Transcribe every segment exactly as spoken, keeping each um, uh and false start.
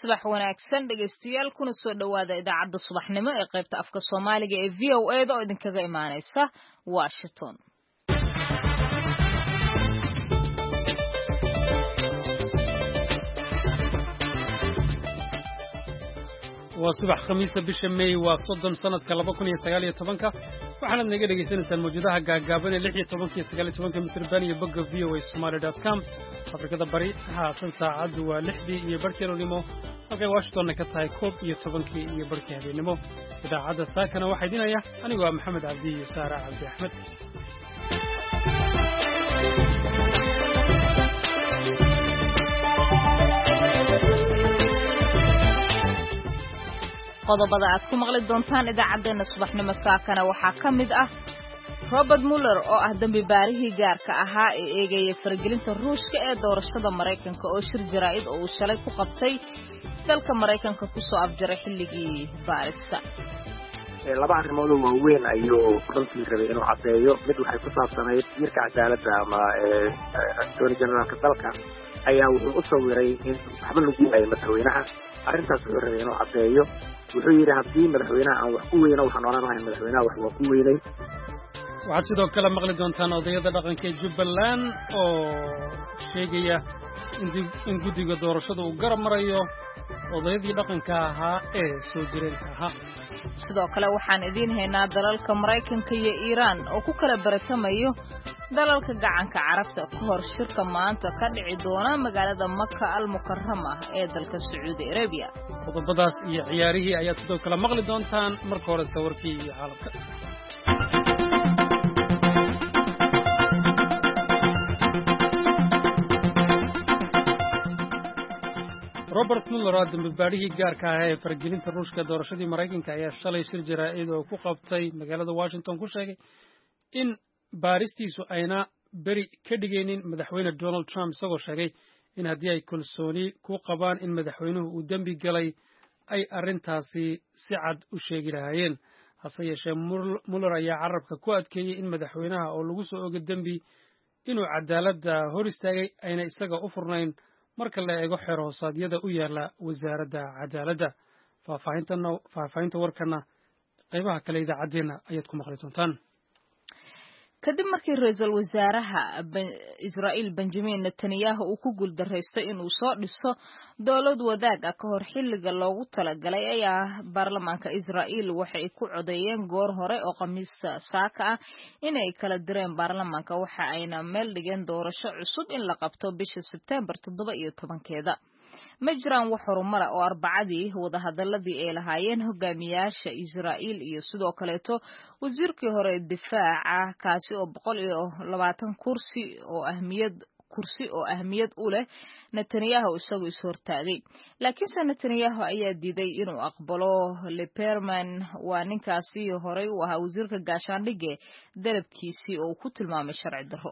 subax wanaagsan dhegeystayaal kuna soo dhawaada idaacadda subaxnimo ee qaybta afka Soomaaliga ee V O A da oo idinkaga imaanaysa Washington. waa subax khamiisa bisha May waa soddon sanadka laba kun iyo sagaal iyo toban waxaana naga dhageysanaysaan mawjadaha gaagaaban ee lix iyo toban iyo sagaal iyo toban mitir baan iyo bogga v o a somali dot com Afrikada bari haatan saacadu waa lixdii iyo barkeelnimo halkay Washington ka tahay koob iyo tobankii iyo barkii habeenimo idaacadda saakana waxaa idinaya anigu waa Maxamed Cabdi iyo Saara Cabdi Axmed qodobada aad ku maqli doontaan idaacadeena subaxnimo saakana waxaa ka mid ah Robert Mueller oo ah dambi baarihii gaarka ahaa ee eegaya faragelinta Ruushka ee doorashada Mareykanka oo shir jaraa'id oo uu shalay ku qabtay dalka Mareykanka ku soo afjaray xilligii baarista laba arrimood oo waaweyn ayuu runtii rabay inuu cadeeyo mid waxay ku saabsanayd jirka cadaaladda ama Attorney Generalka dalka ayaa wuxuu u sawiray in waxba lagu yahay madaxweynaha arrintaas wuxuu rabay inuu cadeeyo wuxuu yiri haddii madaxweynaha aan wax ku weyno waxaan oranahay madaxweynaha wax waa ku weynay waxaad sidoo kale maqli doontaan odayada dhaqanka ee Jubbaland oo sheegaya in guddiga doorashada uu garab marayo odayadii dhaqanka ahaa ee soo jireenka ahaa sidoo kale waxaan idiin haynaa dalalka Mareykanka iyo Iiraan oo ku kala baratamayo dalalka gacanka Carabta ka hor shirka maanta ka dhici doona magaalada Makka al-Mukarrama ee dalka Saudi Arabia qodobadaas iyo ciyaarihii ayaad sidoo kale maqli doontaan marka hore sawirkii iyo xaalka Robert Mueller oo dambi baarihii gaarka ah ee faragelinta Ruushka doorashadii Mareykanka ayaa shalay shir jaraa'id oo ku qabtay magaalada Washington ku sheegay in baaristiisu ayna beri ka dhigaynin madaxweyne Donald Trump isagoo sheegay in haddii ay kalsooni ku qabaan in madaxweynuhu uu dambi galay ay arrintaasi si cad u sheegi lahaayeen hase yeeshee Mueller ayaa carabka ku adkeeyey in madaxweynaha oo lagu soo oga dambi inuu cadaaladda hor istaagay ayna isaga u furnayn marka la eego xeer hoosaadyada u yaala wasaaradda cadaaladda faahfaahinta warkana qaybaha kale idaacadeena ayaad ku maqli doontaan kadib markii ra'iisul wasaaraha Israa'iil Benjamin Netanyahu uu ku guuldareystay inuu soo dhiso dowlad wadaag ah ka hor xilliga loogu talagalay ayaa baarlamaanka Israa'iil waxay ku codeeyeen goor hore oo Khamiista saaka ah inay kala direen baarlamaanka waxa ayna meel dhigeen doorasho cusub in la qabto bisha September toddoba iyo tobankeeda ma jiraan wax horumar oo arbacadii wada hadaladii ay lahaayeen hogaamiyaasha Israa'iil iyo sidoo kaleeto wasiirkii hore difaaca kaasi oo boqol iyo labaatan kursi oo ahmiyad kursi oo ahmiyad u leh Netanyahu isagoo is hortaagay laakiin Netanyahu ayaa diiday inuu aqbalo Lieberman waa ninkaasi hore u ahaa wasiirka gaashaandhigga dalabkiisii oo ku tilmaamay sharci darro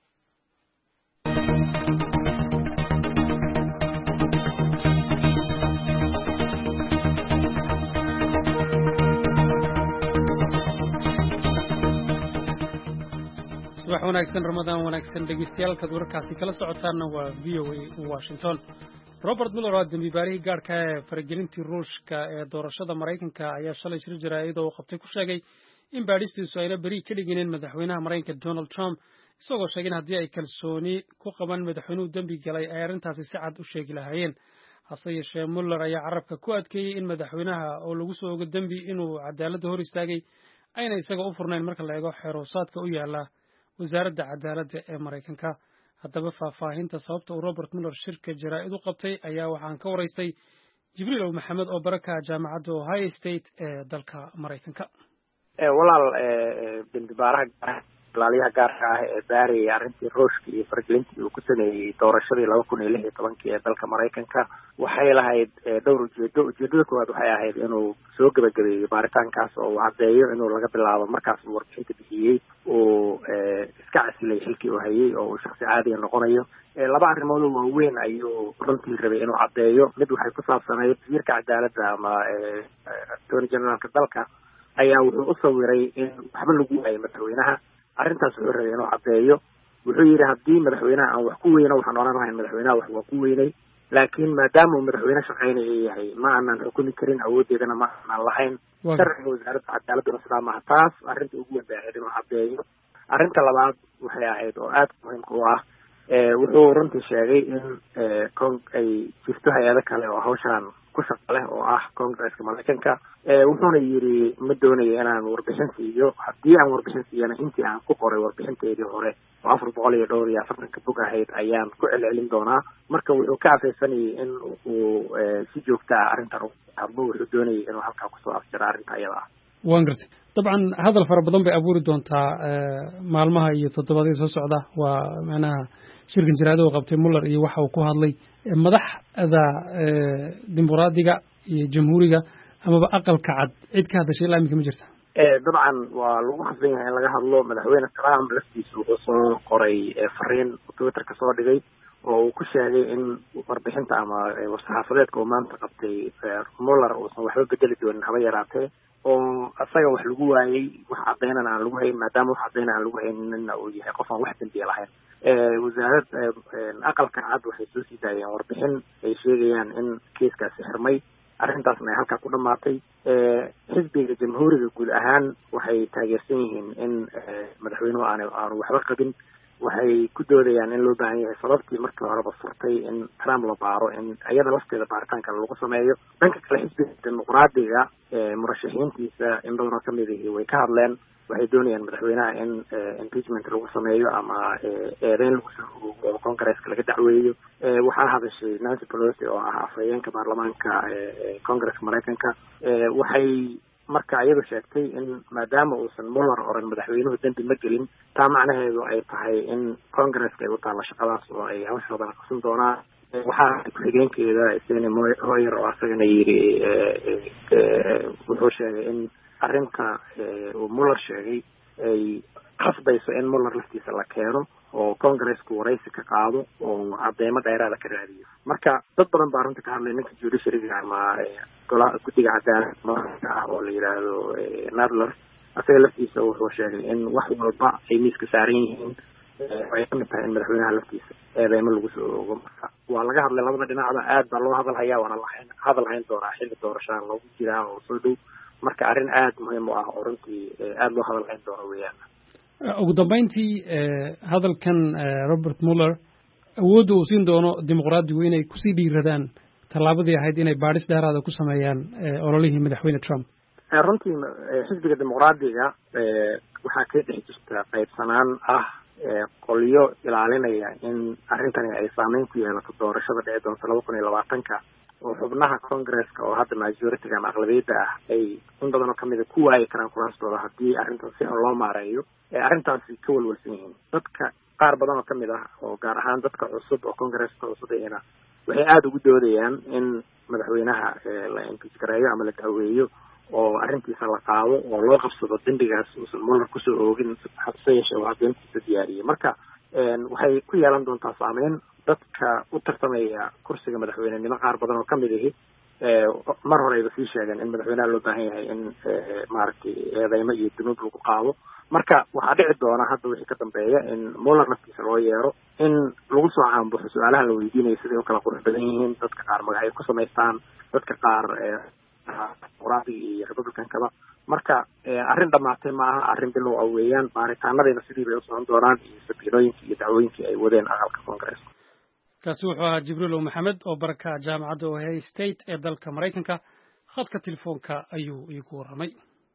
subax wanaagsan Ramadan wanaagsan dhegeystayaal warkaasi kala socotaana waa V O A Washington Robert Mueller oo dambi baarihii gaarka ah ee faragelintii Ruushka ee doorashada Mareykanka ayaa shalay shir jaraa'id oo qabtay ku sheegay in baaristiisu ayna beri ka dhigeen madaxweynaha Mareykanka Donald Trump isagoo sheegay in haddii ay kalsooni ku qabaan madaxweynuhu dambi galay ay arrintaasi si cad u sheegi lahaayeen hase yeeshee Mueller ayaa carabka ku adkeeyey in madaxweynaha oo lagu soo oga dambi inuu cadaaladda hor istaagay ayna isaga u furnayn marka la eego xeer hoosaadka u yaala wasaaradda cadaaladda ee Mareykanka haddaba faahfaahinta sababta uu Robert Mueller shirka jaraa'id u qabtay ayaa waxaan ka waraystay Jibriil Maxamed oo baraka jaamacadda Ohio State ee dalka Mareykanka ee walaal ee dambi baaraha ilaaliyaha gaarka ah ee baaraya arrintii Ruushka iyo faragelintii uu ku sameeyey doorashadii laba kun iyo lix iyo toban ee dalka Mareykanka waxay lahayd dhowr ujeedo ujeedada koowaad waxay ahayd inuu soo gabagabeeyo baaritaankaas oo uu cadeeyo inuu laga bilaabo markaas uu warbixinta bixiyey oo iska casilay xilkii uu hayay oo uu shakhsi caadi ah noqonayo laba arrimood oo waaweyn ayuu runtii rabay inuu cadeeyo mid waxay ku saabsanayd jirka cadaaladda ama Attorney Generalka dalka ayaa wuxuu u sawiray in waxba lagu yahay madaxweynaha arrintaas wuxuu rabay inuu cadeeyo wuxuu yiri haddii madaxweynaha aan wax ku weyno waxaan oranahay madaxweynaha wax waa ku weynay laakiin maadaama uu madaxweyne shaqaynaya yahay ma aanan xukumi karin awoodeedana ma aanan lahayn sharciga wasaaradda cadaaladuna sidaa maaha taas arrinta ugu weyn bay ahayd inuu caddeeyo arrinta labaad waxay ahayd oo aad muhiimka u ah wuxuu runtii sheegay in con ay jirto hay-ado kale oo hawshaan ku shaqo leh oo ah congresska maraykanka wuxuuna yidhi ma doonayo inaan warbixin siiyo haddii aan warbixin siiyana intii aan ku qoray warbixinteedii hore oo afar boqol iyo dhowr iyo afartanka bog ahayd ayaan ku celcelin doonaa marka wuxuu ka afaysanayay in uu si joogta ah arrintan u hadlo wuxuu doonayay inuu halkaa kusoo afjiro arrinta ayada ah waan gartay dabcan hadal fara badan bay abuuri doontaa maalmaha iyo toddobaadyada soo socda waa macnaha shirkan jaraado oo qabtay Mueller iyo waxa uu ku hadlay madaxda dimuqraadiga iyo jamhuuriga amaba aqalka cad cid ka hadashay ilaa imika ma jirta dabcan waa lagu xasan yahay in laga hadlo madaxweyne Trump laftiisa wuxuu soo qoray fariin Twitter ka soo dhigay oo uu ku sheegay in warbixinta ama war-saxaafadeedka uu maanta qabtay Mueller uusan waxba bedeli doonin haba yaraatee oo asaga wax lagu waayay wax caddeynana aan lagu hayn maadaama wax caddeyn aan lagu hayninna uu yahay qof aan wax dambiye lahayn wasaaradda aqalka cad waxay soo sii daayeen warbixin ay sheegayaan in kiiskaasi xirmay arrintaasna ay halkaa ku dhamaatay xisbiga jamhuuriga guud ahaan waxay taageersan yihiin in madaxweynuhu aan aanu waxba qabin waxay ku doodayaan in loo baahan yahay sababtii markii horeba furtay in Trump la baaro in iyada lafteeda baaritaanka lagu sameeyo dhanka kale xisbiga dimuqraadiga murashaxiintiisa in badan oo ka mid ihi way ka hadleen waxay doonayaan madaxweynaha in impeachment lagu sameeyo ama eedeyn lagu soo rogo oo congresska laga dacweeyo waxaa hadashay Nancy Pelosi oo ah afhayeenka baarlamaanka congresska maraykanka waxay marka iyadu sheegtay in maadaama uusan Mueller oran madaxweynuhu dambi ma gelin taa macnaheedu ay tahay in congresska ay u taalla shaqadaas oo ay hawshooda qabsan doonaan waxaa ku-xigeenkeeda Steny Hoyer oo asagana yidhi wuxuu sheegay in arrinta uu Mueller sheegay ay khasbayso in Mueller laftiisa la keeno oo congresska waraysi ka qaado oo cadeymo dheeraada ka raadiyo marka dad badan baa runta ka hadlay ninka judiciaryga ama golaha guddiga cadaaladda ah oo la yidhaahdo Nadler asaga laftiisa wuxuu sheegay in wax walba ay miiska saaran yihiin ay ka mid tahay in madaxweynaha laftiisa eedeymo lagu soo ogo marka waa laga hadlay labada dhinacba aad baa loo hadalhayaa waana lahayn hadal hayn doonaa xilli doorashaan loogu jiraa oo soo dhow marka arrin aad muhiim u ah oo runtii aad loo hadal hayn doono weeyaan ugu dambeyntii hadalkan Robert Mueller awoodda uu siin doono dimuqraadigu inay kusii dhiiradaan tallaabadii ahayd inay baadhis dheeraada ku sameeyaan ololihii madaxweyne Trump runtii xisbiga dimuqraadiga waxaa ka dhex jirta qaybsanaan ah qolyo ilaalinaya in arrintani ay saameyn ku yeelato doorashada dhici doonta laba kun iyo labaatanka oo xubnaha congresska oo hadda majority-ga ama aqlabiyadda ah ay in badan oo kamida ku waayi karaan kuraastooda haddii arrintan si xun loo maareeyo arrintaasi ka walwalsan yihiin dadka qaar badan oo kamid ah oo gaar ahaan dadka cusub oo congresska cusub ahina waxay aada ugu doodayaan in madaxweynaha la impeach gareeyo ama la daaweeyo oo arrintiisa la qaado oo loo qabsado dembigaas uusan Mueller kusoo oogin hase yeeshee waa caddeyntiisa diyaariyey marka waxay ku yeelan doontaa saameyn dadka u tartamaya kursiga madaxweynenimo qaar badan oo kamid ihi mar horeyba sii sheegeen in madaxweynaha loo baahan yahay in maaragtay eedeymo iyo dunuub lagu qaado marka waxaa dhici doona hadda wixii ka dambeeya in Mueller naftiisa loo yeero in lagu soo caanbuxo su-aalaha la weydiinayo siday u kala qurux badan yihiin dadka qaar magacyo ku samaystaan dadka qaar dimuqraadiga iyo republicankaba marka arrin dhamaatay ma aha arrin bilow ah weeyaan baaritaanadayna sidii bay u socon doonaan iyo sabiilooyinkii iyo dacwooyinkii ay wadeen aqalka congresska kaasi wuxuu ahaa Jibriil Maxamed oo baraka jaamacadda Ohio State ee dalka Mareykanka khadka telefoonka ayuu iigu warramay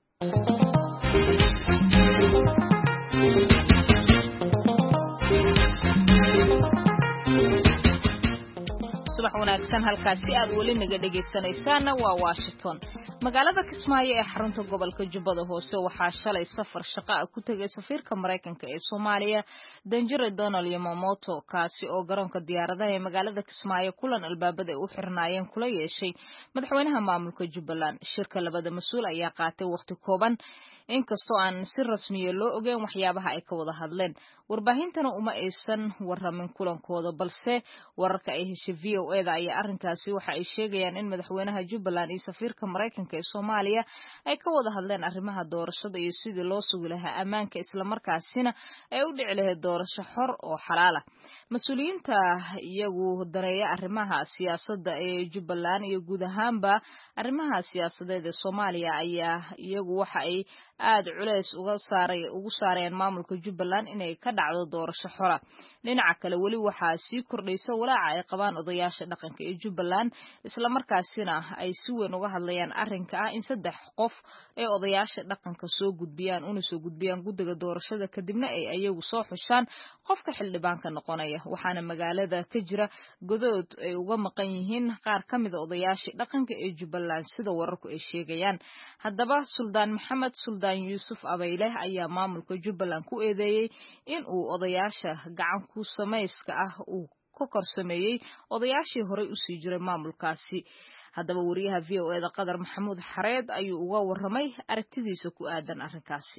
subax wanaagsan halkaasi aad weli naga dhagaysanaysaan waa Washington magaalada Kismaayo ee xarunta gobolka Jubbada Hoose waxaa shalay safar shaqo ah ku tagay safiirka Mareykanka ee Soomaaliya Danjire Donald Yamamoto kaasi oo garoonka diyaaradaha ee magaalada Kismaayo kulan albaabada u xirnaayeen kula yeeshay madaxweynaha maamulka Jubbaland shirka labada mas'uul ayaa qaatay waqti kooban inkastoo aan si rasmi ah loo ogeyn waxyaabaha ay ka wada hadleen warbaahintana uma aysan waramin kulankooda balse wararka ay heshay V O A da ayaa arrinkaasi waxa ay sheegayaan in madaxweynaha Jubbaland iyo safiirka Mareykanka ee Soomaaliya ay ka wada hadleen arrimaha doorashada iyo sidii loo sugi lahaa ammaanka isla markaasina ay u dhici lahayd doorasho xor oo xalaal ah. Mas'uuliyiinta iyagu daneeya arrimaha siyaasadda ee Jubbaland iyo guud ahaanba arrimaha siyaasadeed ee Soomaaliya ayaa iyagu waxa ay aad culays uga saaray ugu saareen maamulka Jubbaland inay ka dhacdo doorasho xor ah. Dhinaca kale wali waxaa sii kordhaysa walaaca ay qabaan odayaasha dhaqanka ee Jubbaland isla markaasina ay si weyn uga hadlayaan arrinka ah in saddex qof ee odayaasha dhaqanka soo gudbiyaan una soo gudbiyaan guddiga doorashada kadibna ay ayagu soo xushaan qofka xildhibaanka noqonaya. Waxaana magaalada ka jira godood ay uga maqan yihiin qaar ka mid ah odayaasha dhaqanka ee Jubbaland sida wararku ay sheegayaan. Haddaba Suldaan Maxamed Suldaan Yuusuf Abayle ayaa maamulka Jubbaland ku eedeeyay in uu odayaasha gacan ku samayska ah uu ka korsameeyay odayaashii horey u sii jiray maamulkaasi. Haddaba wariyaha V O A da Qadar Maxamuud Xareed ayuu uga warramay aragtidiisa ku aadan arrinkaasi.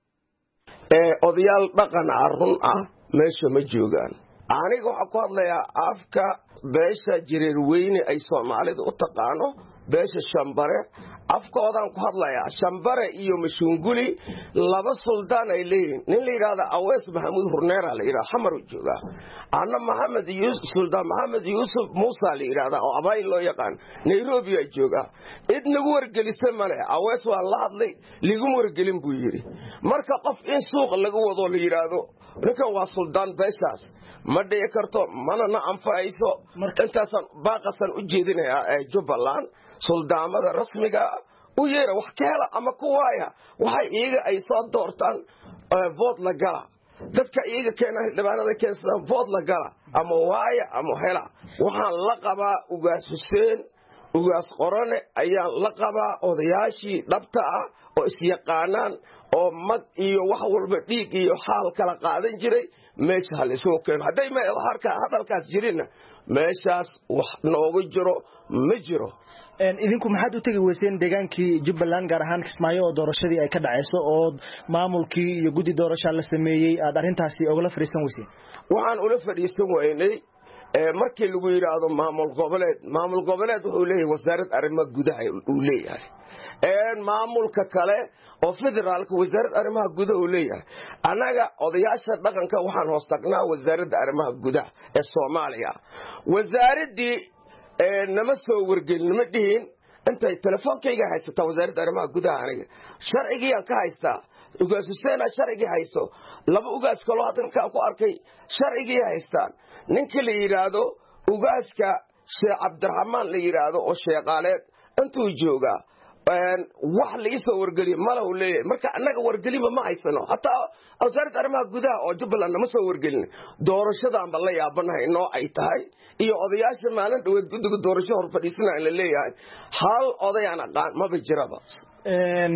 ee odayaal dhaqan run ah meesha ma joogaan. aniga waxa ku hadlayaa afka beesha jireer weyne ay Soomaalidu u taqaano beesha Shambare afkoodan ku hadlayaa. Shambare iyo Mashunguli laba suldaan ay leeyihiin. nin la yiraahdo Awees Maxamuud Hurneera la yiraahdo xamar u jooga. ana Maxamed Yuusuf Suldaan Maxamed Yuusuf Muusa la yiraahdo oo abay loo yaqaan Nairobi ay jooga. idnagu wargelisay male Awees waa la hadlay ligu wargelin buu yiri. marka qof in suuq lagu wado la yiraahdo ninkan waa suldaan beeshaas ma dhici karto mana na anfayso. intaasan baaqasan u jeedinayaa ee Jubbaland suldaamada rasmiga u yeera wax kale ama kuwaaya waxay iyaga ay soo doortaan vote la gala. dadka iyaga keenay dhibaanada keensan vote la gala ama waaya ama hela. waxaan la qabaa ugaas Huseen ugaas Qorane ayaa la qabaa odayaashii dhabta ah oo is yaqaanaan oo mag iyo wax walba dhiig iyo xaal kala qaadan jiray meesha hal isoo keen haday ma harka hadalkaas jirina meeshaas wax noogu jiro ma jiro. een idinku maxaad u tagi weyseen deegaankii Jubbaland gaar ahaan Kismaayo oo doorashadii ay ka dhacayso oo maamulkii iyo guddi doorasho la sameeyay aad arintaasi uga fariisan weyseen? waxaan ula fariisan weynay ee markii lagu yiraahdo maamul goboleed maamul goboleed wuxuu leeyahay wasaaradda arrimaha gudaha uu leeyahay. een maamulka kale oo federaalka wasaaradda arrimaha gudaha uu leeyahay. anaga odayaasha dhaqanka waxaan hoos tagnaa wasaaradda arrimaha gudaha ee Soomaaliya. wasaaradii ee nama soo wargelin ma dhihin intay telefoonkayga haysata wasaaradda arrimaha gudaha aniga sharcigiian ka haystaa. ugaas Huseen sharcigi haysto laba ugaas kale hadalka ku arkay sharcigi haystaan. ninka la yiraahdo ugaaska Sheekh Cabdiraxmaan la yiraahdo oo sheeqaaleed intuu jooga een wax la isoo wargeliyo malaw leeyahay. marka anaga wargelima ma haysano hataa wasaaradda arrimaha gudaha oo Jubbaland ma soo wargelin. doorashadan bal la yaabanahay noo ay tahay iyo odayaasha maalin dhaweed guddiga doorasho hor fadhiisana la leeyahay hal odayaan aqaan ma bijiraba. een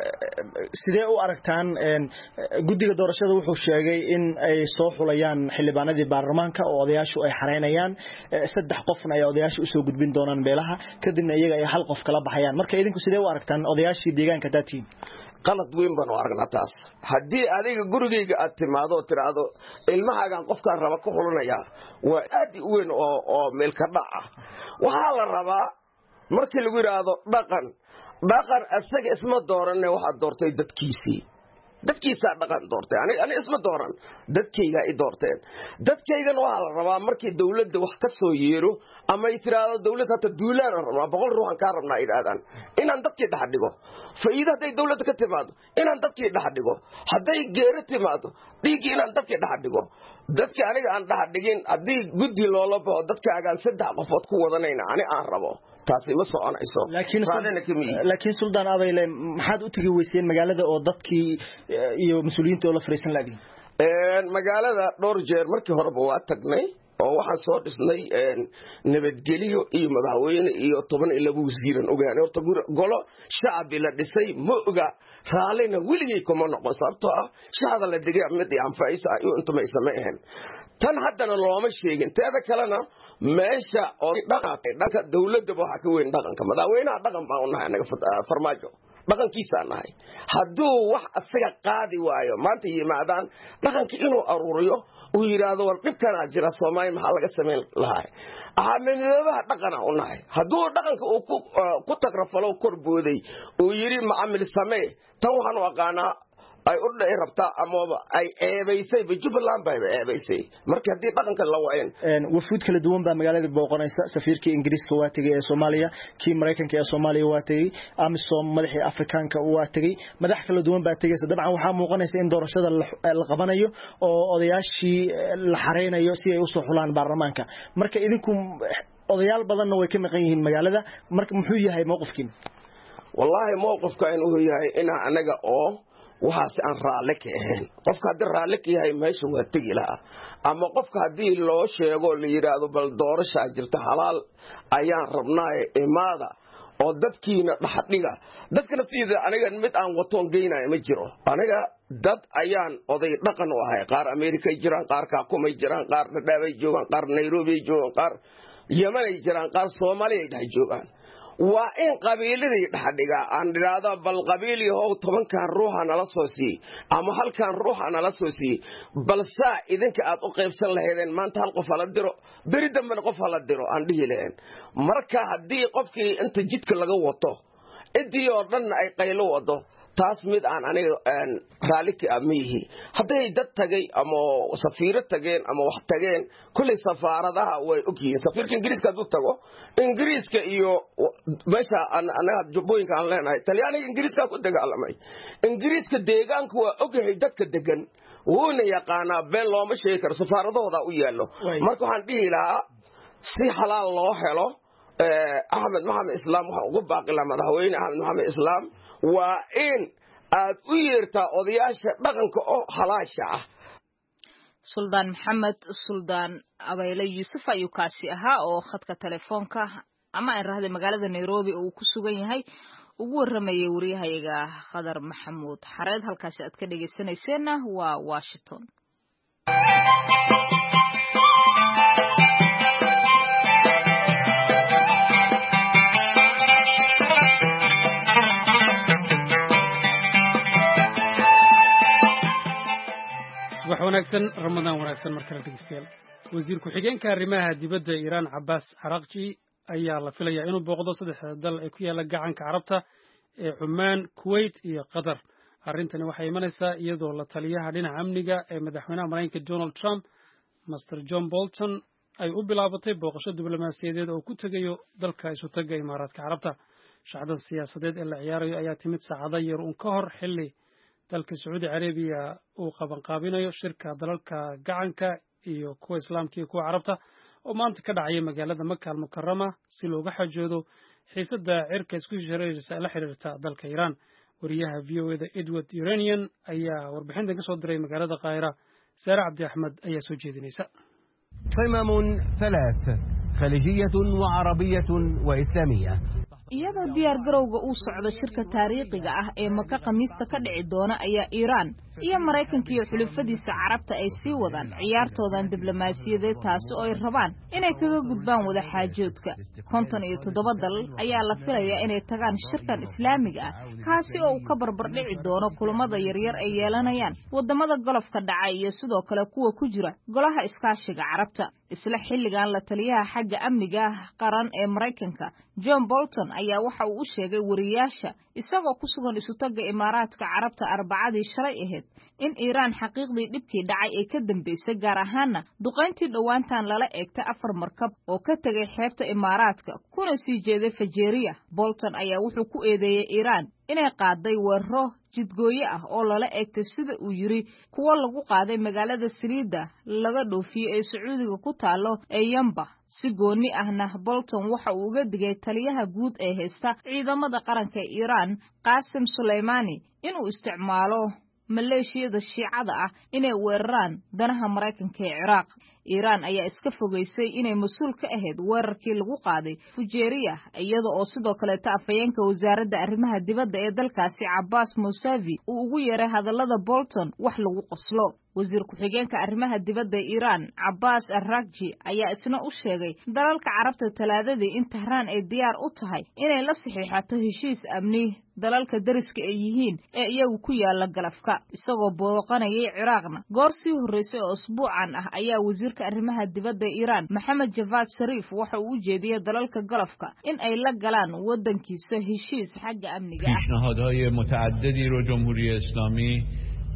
sidee u aragtaan een guddiga doorashada wuxuu sheegay in ay soo xulayaan xildhibaanadii baarlamaanka oo odayaashu ay xareynayaan saddex qofna ay odayaashu u soo gudbin doonaan beelaha kadibna iyaga ay hal qof kala baxayaan. marka idinku sidee u aragtaan odayaashii deegaanka daatiin? qalad weyn baan u aragnaa taas. haddii adiga gurigayga aad timaado tiraado ilmahaagan qofkaan raba ku xulanaya waa aad u weyn oo oo meel ka dhac ah. waxaa la rabaa markii lagu yiraahdo dhaqan dhaqan asaga isma dooranne waxa doortay dadkiisii dadkiisa dhaqan doortay ani ani isma dooran dadkayga ay doorteen. dadkaygan waxa la rabaa markii dawladda wax ka soo yeero ama ay tiraado dawladda hata duulaan rabaa boqol ruuxan ka rabnaa iraadaan inaan dadkii dhax dhigo. faa'iido haday dawladda ka timaado inaan dadkii dhax dhigo. haday geero timaado dhiig inaan dadkii dhax dhigo. dadka aniga aan dhax dhigin hadii guddi loola baxo dadkaagan saddex qofood ku wadanayna ani aan rabo taasi ma soconayso. laakiin laakiin Suldaan Abayle maxaad u tagi weyseen magaalada oo dadkii iyo mas'uuliyiinta oo la fariisan laagin? een magaalada dhowr jeer markii horeba waa tagnay oo waxaan soo dhisnay een nabadgeliyo iyo madaxweyne iyo toban iyo laba wasiiran ogaan horta golo shacbi la dhisay ma oga raalina weligay kuma noqon sababtoo ah shacabka la digay mid aan faa'iido ay inta ma sameeyeen. tan haddana looma sheegin teeda kalena meesha oo dhaqanka dawladda waxa ka weyn dhaqanka madaxweynaha dhaqan baan u nahay anaga farmaajo dhaqankiisa nahay. hadduu wax asaga qaadi waayo maanta yimaadaan dhaqanka inuu aruuriyo uu yiraahdo war dhibkan jira Soomaaliya maxaa laga sameyn lahaa aha midnimada dhaqan u nahay haduu dhaqanka uu ku tagrafalo korbooday uu yiri maamil samee tan waxaan u aqaana ay u dhaay rabta ama ay eebaysay Jubbaland bay eebaysay marka hadii dhaqanka la waayeen een wafuud kala duwan baa magaalada booqanaysa safiirkii Ingiriiska waa tagay ee Soomaaliya kii Mareykanka ee Soomaaliya waa tagay amisom madaxii Afrikaanka waa tagay madax kala duwan baa tagaysa dabcan waxa muuqanaysa in doorashada la qabanayo oo odayaashii la xareynayo si ay u soo xulaan baarlamaanka marka idinku odayaal badanna way ka maqan yihiin magaalada marka muxuu yahay mowqifkiin wallahi mowqifka inuu yahay in anaga oo waxaas aan raali ka ahayn qofka hadii raali ka yahay meesha waa tagi lahaa ama qofka hadii loo sheego la yiraahdo bal doorasho jirta xalaal ayaan rabnaa imaada oo dadkiina dhaxdhiga dadkana sida aniga mid aan watoon geynay ma jiro aniga dad ayaan oday dhaqan u ahay qaar America jiraan qaar ka kumay jiraan qaar Dhaabay joogan qaar Nairobi joogan qaar Yemen ay jiraan qaar Soomaaliya ay joogan waa in qabiiladii dhaxdhiga aan dhiraado bal qabiili oo toban kan ruuxa nala soo sii ama halkan ruuxa nala soo sii bal saa idinka aad u qaybsan lahaydeen maanta hal qof la diro bari dambe qof la diro aan dhihi lahayn marka hadii qofkii inta jidka laga wato idii oo dhan ay qaylo wado taas mid aan aniga aan raaliki amihi haday dad tagay ama safiir tageen ama wax tageen kulli safaaradaha way ogyihiin safiirka Ingiriiska uu tago Ingiriiska iyo meesha anaga jubbooyinka aan leenahay Talyaaniga Ingiriiska ku dagaalamay Ingiriiska deegaanku waa ogyahay dadka degan wuuna yaqaana been looma sheegi karo safaaradooda u yaalo marka waxaan dhihi lahaa si xalaal loo helo Ahmed Maxamed Islaam waxa ugu baaqi la madaxweyne Ahmed Maxamed Islaam waa in aad u yeertaa odayaasha dhaqanka oo halaasha ah Suldaan Maxamed Suldaan Abayle Yuusuf ayuu kaasi ahaa oo khadka telefoonka ama ay raahday magaalada Nairobi oo ku sugan yahay ugu waramayay wariyahayaga Khadar Maxamuud Xareed halkaas aad ka dhageysanayseen waa Washington wanaagsan Ramadan wanaagsan markale dhageystayaal wasiir ku xigeenka arrimaha dibadda Iran Abbas Araqchi ayaa la filayaa inuu booqdo saddex dal ee ku yaala gacanka Carabta ee Oman, Kuwait iyo Qatar arrintani waxay imanaysaa iyadoo la taliyaha dhinaca amniga ee madaxweynaha Mareykanka Donald Trump Master John Bolton ay u bilaabatay booqasho diblomaasiyadeed oo ku tagayo dalka isu taga Imaaraadka Carabta shacabka siyaasadeed ee la ciyaarayo ayaa timid saacado yar uun ka hor xilli dalka Saudi Arabia uu qaban qaabinayo shirka dalalka gacanka iyo kuwa Islaamka iyo kuwa Carabta oo maanta ka dhacay magaalada Makka al-Mukarrama si looga xajoodo xiisadda cirka isku shareeraysa la xiriirta dalka Iran wariyaha V O A da Edward Uranian ayaa warbixintan ka soo diray magaalada Qaahira Sara Abdi Ahmed ayaa soo jeedinaysa قمم ثلاث خليجية وعربية وإسلامية iyadoo diyaar garowga uu socdo shirka taariikhiga ah ee Makka Khamiista ka dhici doona ayaa Iran iyo Mareykanka iyo xulufadiisa Carabta ay sii wadaan ciyaartoodan diblomaasiyadeed taas oo ay rabaan inay kaga gudbaan wada xaajoodka konton iyo toddoba dal ayaa la filayaa inay tagaan shirkan Islaamiga ah kaasi oo ka barbar dhici doono kulamada yaryar ay yeelanayaan wadamada golofka dhacay iyo sidoo kale kuwa ku jira golaha iskaashiga Carabta isla xilligan la taliyaha xagga amniga qaran ee Mareykanka John Bolton ayaa waxa uu u sheegay wariyaasha isagoo ku sugan isu taga Imaaraadka Carabta Arbacadii shalay ahayd in Iran xaqiiqdii dhibkii dhacay ay ka dambeysay gaar ahaan duqeyntii dhawaantan lala eegtay afar markab oo ka tagay xeebta Imaaraadka kuna sii jeeday Fajeeriya Bolton ayaa wuxuu ku eedeeyay Iran inay qaaday weeraro jidgooye ah oo lala eegtay sida uu yiri kuwa lagu qaaday magaalada Saliida laga dhoofiyo ee Sacuudiga ku taalo ee Yamba si gooni ahna Bolton waxa uu uga digay taliyaha guud ee haysta ciidamada qaranka ee Iran Qasem Soleimani inuu isticmaalo maleeshiyada Shiicada ah inay weeraraan danaha Mareykanka ee Ciraaq Iran ayaa iska fogeysay inay mas'uul ka ahayd weerarkii lagu qaaday Fujeeriya iyada oo sidoo kale taafayeenka wasaaradda arrimaha dibadda ee dalkaasi Abbas Mousavi uu ugu yeeray hadallada Bolton wax lagu qoslo wasiir ku-xigeenka arrimaha dibadda Iiraan Abbas Arrakchi ayaa isna u sheegay dalalka Carabta Talaadadii in Tehran ay diyaar u tahay inay la saxiixato heshiis amni dalalka dariska ay yihiin ee iyagu ku yaala galafka isagoo booqanayay Ciraaqna goor sii horeysay oo usbuucan ah ayaa wasiirka arrimaha dibadda Iiraan Mohammad Javad Zarif waxa uu u jeediyay dalalka galafka in ay la galaan wadankiisa heshiis xagga amniga ah پیشنهادهای متعددی رو جمهوری اسلامی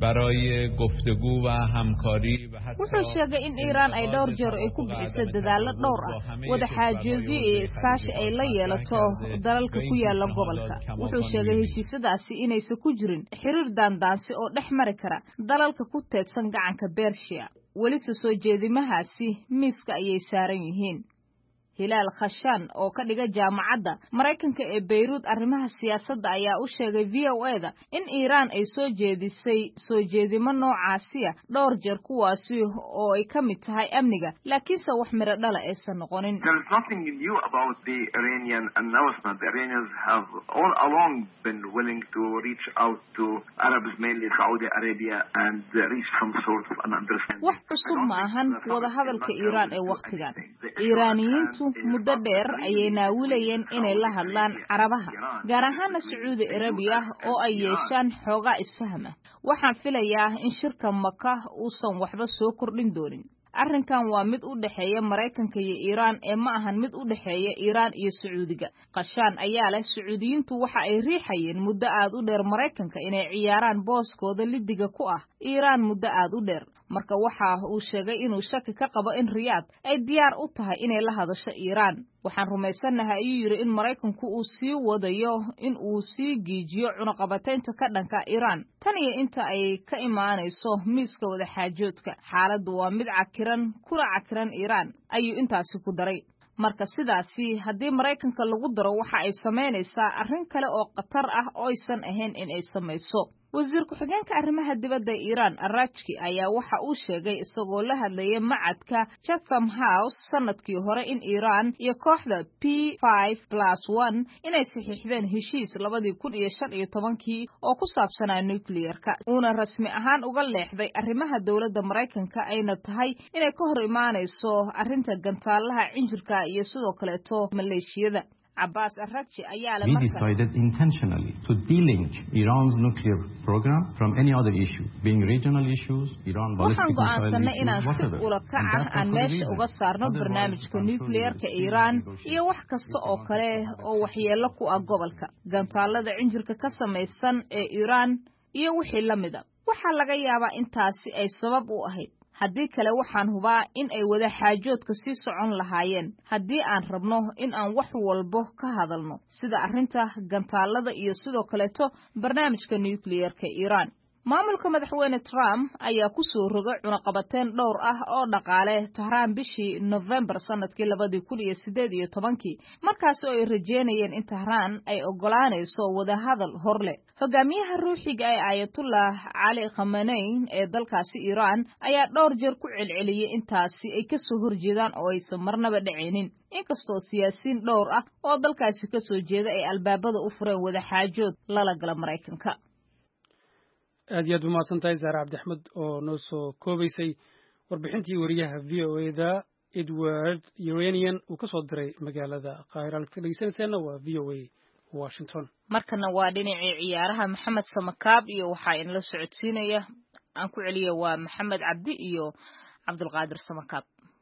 برای گفتگو و همکاری و حتی wuxuu sheegay in Iiraan ay dhowr jeer ay ku bixisay dadaallo dhowr ah wada xaajoodyo iyo iskaashi ay la yeelato dalalka ku yaala gobolka wuxuu sheegay heshiisyadaasi inaysan ku jirin xiriir daandaansi oo dhex mari kara dalalka ku teedsan gacanka Bershiya weli soo jeedimahaasi miiska ayay saaran yihiin Hilaal Khashan oo ka dhiga jaamacadda Mareykanka ee Beirut arrimaha siyaasadda ayaa u sheegay V O A da in Iiraan ay soo jeedisay soo jeedimo noocaasi ah dhowr jeer kuwaasi oo ay ka mid tahay amniga laakiin se wax miro dhala aysan noqonin There is nothing new about the Iranian announcement. The Iranians have all along been willing to reach out to Arabs, mainly Saudi Arabia, and reach some sort of an understanding. wax cusub ma ahan wada hadalka Iiraan ee waqtigan Iiraaniyiintu muddo dheer ayay naawilayeen inay la hadlaan Carabaha gaar ahaan Sacuudi Arabiya oo ay yeeshaan xoogaa isfahama waxaan filayaa in shirka Makka uusan waxba soo kordhin doonin arrinkan waa mid u dhaxeeya Mareykanka iyo Iiraan ee ma ahan mid u dhaxeeya Iiraan iyo Sacuudiga qashaan ayaa leh Sacuudiyiintu waxa ay riixayeen muddo aad u dheer Mareykanka inay ciyaaraan booskooda lidiga ku ah Iiraan muddo aad u dheer marka waxa uu sheegay inuu shaki ka qabo in Riyadh ay diyaar u tahay inay la hadasho Iiraan waxaan rumaysanahay ayuu yiri in Mareykanku uu sii wadayo in uu sii giijiyo cunaqabataynta ka dhanka Iiraan tan iyo inta ay ka imaanayso miiska wada xaajoodka xaaladdu waa mid cakiran kula cakiran Iiraan ayuu intaasi ku daray marka sidaasi haddii Mareykanka lagu daro waxa ay sameynaysaa arrin kale oo khatar ah oo aysan ahayn in ay samayso wasiir ku-xigeenka arrimaha dibadda Iiraan Arrakchi ayaa waxa uu sheegay isagoo la hadlayay macadka Chatham House sanadkii hore in Iiraan iyo kooxda P five plus one inay saxiixdeen heshiis labadii kun iyo shan iyo tobankii oo ku saabsanaa nuclear-ka uuna rasmi ahaan uga leexday arrimaha dawladda Mareykanka ayna tahay inay ka hor imaanayso arrinta gantaalaha cinjirka iyo sidoo kaleeto maleeshiyada Abbas Arrakchi ayaa We decided intentionally to delink Iran's nuclear program from any other issue, being regional issues, Iran ballistic missile issues, whatever. ula kaca aan meesha uga saarno barnaamijka nuclear-ka Iran iyo wax kasta oo kale oo waxyeello ku ah gobolka gantaalada cinjirka ka samaysan ee Iran iyo wixii la mid ah waxa laga yaabaa intaasi ay sabab u ahayd haddii kale waxaan hubaa in ay wada xaajoodka sii socon lahaayeen haddii aan rabno in aan wax walba ka hadalno sida arrinta gantaalada iyo sidoo kaleeto barnaamijka nuclear-ka Iran maamulka madaxweyne Trump ayaa ku soo rogay cunaqabateyn dhowr ah oo dhaqaale Tehran bishii November sanadkii labadii kun iyo siddeed iyo tobankii markaas oo ay rajeynayeen in Tehran ay ogolaanayso wada hadal horle hogaamiyaha ruuxiga ee Ayatollah Ali Khamenei ee dalkaasi Iran ayaa dhowr jeer ku celceliyay intaasi ay ka soo horjeedaan oo aysan marnaba dhaceenin inkastoo siyaasiyiin dhowr ah oo dalkaasi ka soo jeeda ay albaabada u fureen wada xaajood lala gala Mareykanka aad iyo aad u mahadsantahay Zahra Cabdixmed oo noo soo koobaysay warbixintii wariyaha V O A da Edward Iranian uu ka soo diray magaalada Qaahira halka dhegeysanaysaana waa V O A Washington markana waa dhinacii ciyaaraha Maxamed Samakaab iyo waxa in la socodsiinaya aan ku celiyo waa Maxamed Cabdi iyo Cabdulqaadir Samakaab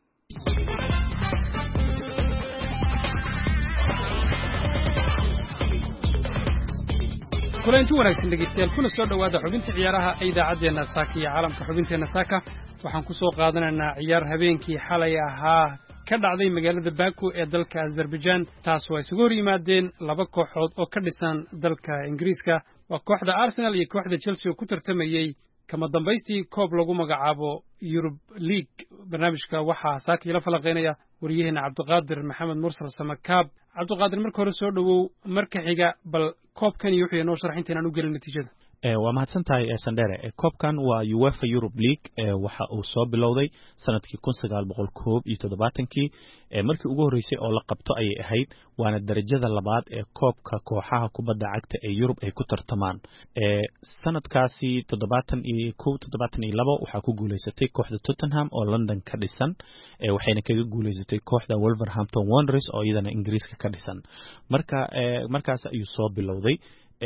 kulanti wanaagsan dhegeystayaal kuna soo dhawaada xubinta ciyaaraha ee idaacadeena Saaka iyo caalamka xubinteena Saaka waxaan ku soo qaadanaynaa ciyaar habeenkii xalay ahaa ka dhacday magaalada Baku ee dalka Azerbaijan taas oo isugu hor yimaadeen laba kooxood oo ka dhisan dalka Ingiriiska waa kooxda Arsenal iyo kooxda Chelsea oo ku tartamayay kama dambaystii koob lagu magacaabo Europe League barnaamijka waxaa Saaka ila falaqeynaya wariyaheena Cabdiqaadir Maxamed Mursal Samakaab Cabdiqaadir marka hore soo dhawow marka xiga bal koobkan iyo wixii noo sharaxinta inaan u gelin natiijada waa mahadsantahay Sandere koobkan waa UEFA Europe League waxa uu soo bilowday sanadkii kun sagaal boqol koob iyo toddobaatan-kii markii ugu horeysay oo la qabto ayay ahayd waana darajada labaad ee koobka kooxaha kubadda cagta ee Europe ay ku tartamaan sanadkaasi toddobaatan iyo kow toddobaatan iyo labo waxa ku guuleysatay kooxda Tottenham oo London ka dhisan waxayna kaga guuleysatay kooxda Wolverhampton Wanderers oo iyadana Ingiriiska ka dhisan marka markaas ayuu soo bilowday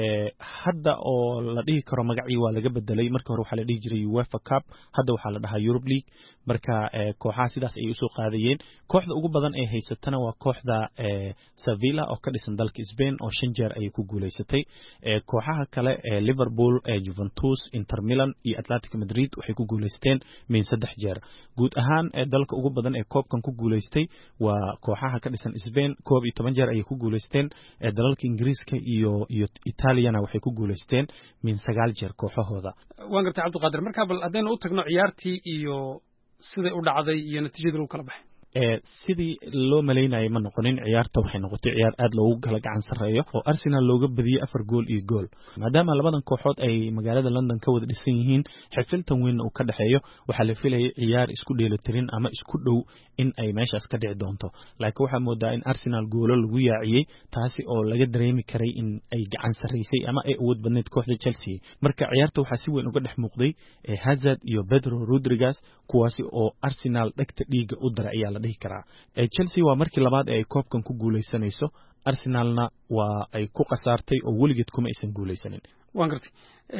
hadda oo la dhihi karo magacii waa laga bedelay markii hore waxa la dhihi jiray UEFA Cup hadda waxa la dhahaa Europe League marka kooxaha sidaas ay u soo qaadayeen kooxda ugu badan ee haysatana waa kooxda Sevilla oo ka dhisan dalka Spain oo shan jeer ay ku guuleysatay kooxaha kale ee Liverpool Juventus Inter Milan iyo Atletico Madrid waxay ku guuleysteen min saddex jeer guud ahaan dalka ugu badan ee koobkan ku guuleystay waa kooxaha ka dhisan Spain koob iyo toban jeer ay ku guuleysteen dalalka Ingiriiska iyo iyo Italiana waxay ku guuleysteen min sagaal jeer kooxahooda waan gartay Cabdiqaadir marka bal hadaynu u tagno ciyaartii iyo sida u dhacday iyo natiijada lagu kala baxay ee sidii loo maleynayay ma noqonin ciyaarta waxay noqotay ciyaar aad loogu kala gacan sareeyo oo Arsenal looga badiyay afar gool iyo gool maadaama labadan kooxood ay magaalada London ka wada dhisan yihiin xifiltan weyn oo ka dhaxeeyo waxa la filayay ciyaar isku dheelitirin ama isku dhow in ay meeshaas ka dhici doonto laakiin waxa moodaa in Arsenal goolo lagu yaaciyay taasi oo laga dareemi karay in ay gacan sareysay ama ay awood badneed kooxda Chelsea marka ciyaarta waxa si weyn uga dhex muuqday Hazard iyo Pedro Rodriguez kuwaasi oo Arsenal dhagta dhiiga u daray ayaa dhihi karaa Chelsea waa markii labaad ee koobkan ku guuleysanayso Arsenalna waa ay ku qasaartay oo weligeed kuma aysan guuleysanin waan gartay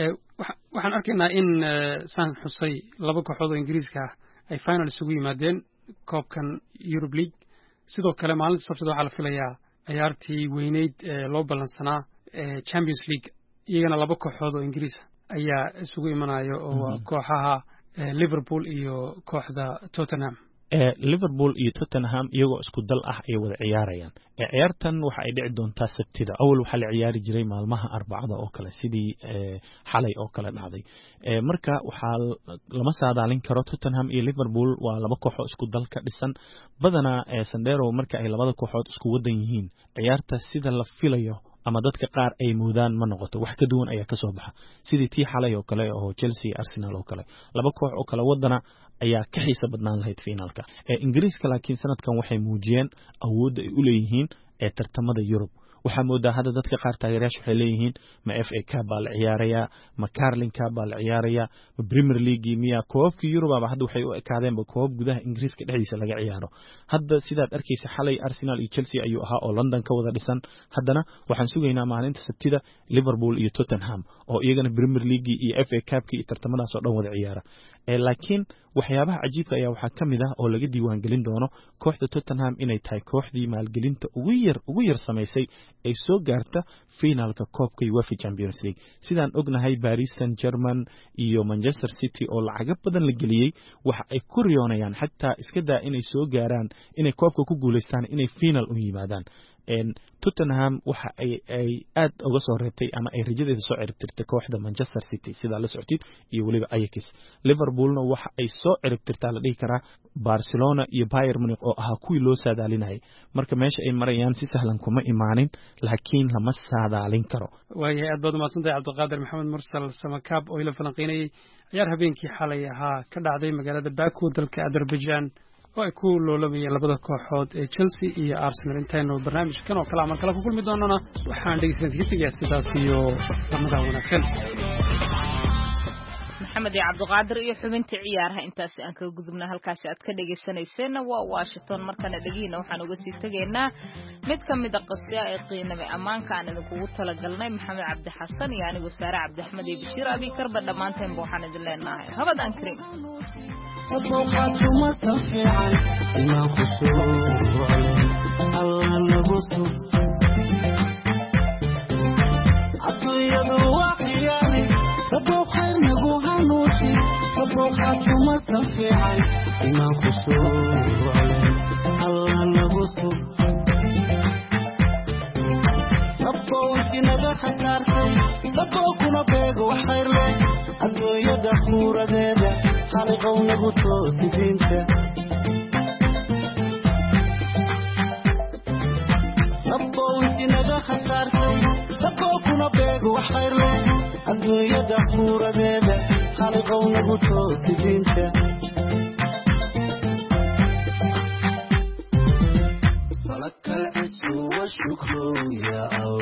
waxaan arkaynaa in san xusay laba kooxood oo Ingiriiska ay final isugu yimaadeen koobkan Europe League sidoo kale maalinta sabtida waxa la filayaa ciyaartii weyneyd ee loo balansanaa Champions League iyagana laba kooxood oo Ingiriis ayaa isugu imanayo oo kooxaha Liverpool iyo kooxda Tottenham ee Liverpool iyo Tottenham iyagoo isku dal ah ay wada ciyaarayaan ee ciyaartan waxa ay dhici doontaa Sabtida awal waxa la ciyaari jiray maalmaha Arbacada oo kale sidii xalay oo kale dhacday ee marka waxa lama saadaalin karo Tottenham iyo Liverpool waa laba kooxo isku dal ka dhisan badana ee Sandero marka ay labada kooxood isku wadan yihiin ciyaarta sida la filayo ama dadka qaar ay moodaan ma noqoto wax ka duwan ayaa ka soo baxa sidii tii xalay oo kale oo Chelsea Arsenal oo kale laba koox oo kala wadana ayaa ka xiisa badnaan lahayd finaalka ee Ingiriiska laakiin sanadkan waxay muujiyeen awood ay u leeyihiin ee tartamada Europe waxa moodaa hadda dadka qaar taageerayaasha waxay leeyihiin ma F A Cup baa la ciyaaraya ma Carling Cup baa la ciyaaraya ma Premier League miya koobka Europe ba hadda waxay u ekaadeen ba koob gudaha Ingiriiska dhexdiisa laga ciyaaro hadda sidaad arkaysa xalay Arsenal iyo Chelsea ayuu ahaa oo London ka wada dhisan haddana waxaan sugaynaa maalinta Sabtida Liverpool iyo Tottenham oo iyagana Premier League iyo F A Cup iyo tartamadaas oo dhan wada ciyaara ee laakiin waxyaabaha cajiibka ayaa waxa kamid ah oo laga diiwaan gelin doono kooxda Tottenham inay tahay kooxdii maalgelinta ugu yar ugu yar sameysay ay soo gaarta finaalka koobka UEFA Champions League sidaan ognahay Paris Saint-Germain iyo Manchester City oo lacag badan la geliyay waxa ay ku riyoonayaan xataa iska daa inay soo gaaraan inay koobka ku guuleystaan inay final u yimaadaan en Tottenham waxa ay ay aad uga soo reebtay ama ay rajadeeda soo ciribtirtay kooxda Manchester City sida la socotid iyo waliba Ajax Liverpoolna waxa ay soo ciribtirtaa la dhihi karaa Barcelona iyo Bayern Munich oo ah kuwii loo saadaalinayay marka meesha ay marayaan si sahlan kuma imaanin laakiin lama saadaalin karo waayahay aad baad u mahadsantahay Cabdiqaadir Maxamed Mursal Samakaab oo ila falanqeynayay ciyaar habeenkii xalay ahaa ka dhacday magaalada Baku dalka Azerbaijan oo ay ku loolamayeen labada kooxood ee Chelsea iyo Arsenal intaynu barnaamijkan oo kala amal kala ku kulmi doonana waxaan dhegeysanayay sidaas iyo Ramadan wanaagsan maxamed iyo Cabdiqaadir iyo xubinta ciyaaraha intaas aan ka gudubna halkaas aad ka dhageysanayseen waa Washington markana dhagiina waxaan uga sii tageynaa mid kamid ah qasiya ee qiiname amaanka aan idinku talagalnay Maxamed Cabdi Xasan iyo anigu Saare Cabdi Axmed iyo Bashir Abi Karba dhamaanteen waxaan idin leenahay Ramadan Kareem وطوقات متفعا ما خشوع الله نبصر عطية وحياني ربو خير نبوها نوتي وطوقات متفعا ما خشوع الله نبصر ربو انت نجا خسارتي ربو كنا بيغو وحير لي عطية دخورة ديدا خالقونا بطوس دينتا ربو انتي ندا خسارتي ربو كنا بيغو وحير لي الدنيا دا خالق ونبوتو سجينك فلك العز والشكر يا الله